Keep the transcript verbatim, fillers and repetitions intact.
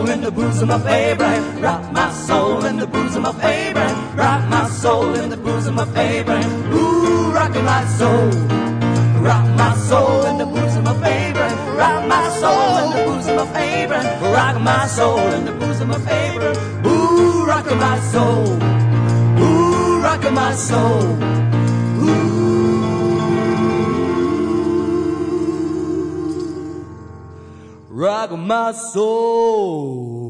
in the bosom of Abraham. Rock my soul in the bosom of Abraham. Rock my soul in the bosom of Abraham. Ooh, rockin' my soul. Rock my soul in the bosom of Abraham. Rock my soul in the bosom of Abraham. Rock my soul in the bosom of Abraham. Ooh, rockin' my soul. Ooh, rockin' my soul. Ooh. Rock my soul.